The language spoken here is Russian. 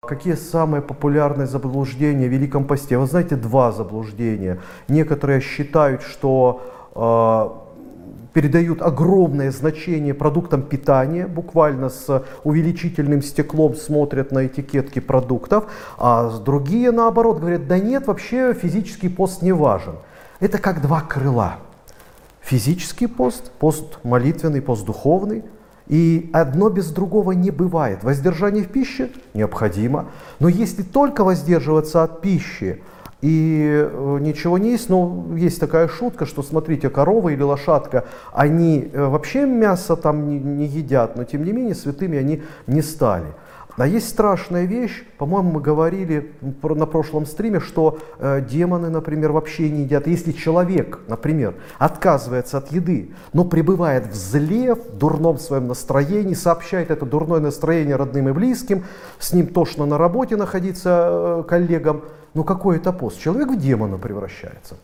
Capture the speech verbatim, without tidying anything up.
Какие самые популярные заблуждения в Великом посте? Вы знаете, два заблуждения. Некоторые считают, что э, передают огромное значение продуктам питания, буквально с увеличительным стеклом смотрят на этикетки продуктов, а другие, наоборот, говорят, да нет, вообще физический пост не важен. Это как два крыла. Физический пост, пост молитвенный, пост духовный. И одно без другого не бывает. Воздержание в пище необходимо. Но если только воздерживаться от пищи и ничего не есть, но есть такая шутка, что смотрите, корова или лошадка, они вообще мясо там не, не едят, но тем не менее святыми они не стали. А есть страшная вещь, по-моему, мы говорили на прошлом стриме, что э, демоны, например, вообще не едят. Если человек, например, отказывается от еды, но пребывает в зле, в дурном своем настроении, сообщает это дурное настроение родным и близким, с ним тошно на работе находиться э, коллегам, ну какой это пост? Человек в демона превращается.